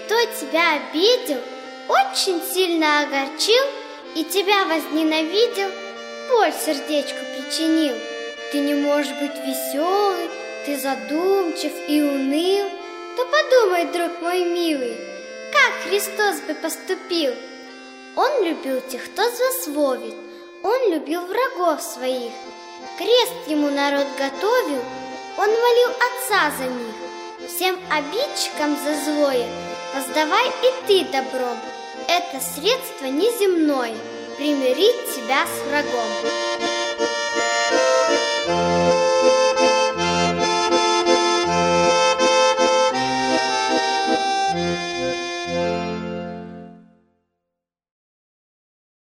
кто тебя обидел, очень сильно огорчил и тебя возненавидел, боль сердечку причинил, ты не можешь быть веселый, ты задумчив и уныл, то подумай, друг мой милый, как Христос бы поступил. Он любил тех, кто злословит, он любил врагов своих, крест ему народ готовил, он молил Отца за них. Всем обидчикам за злое воздавай и ты добром, это средство неземное примирить себя с врагом.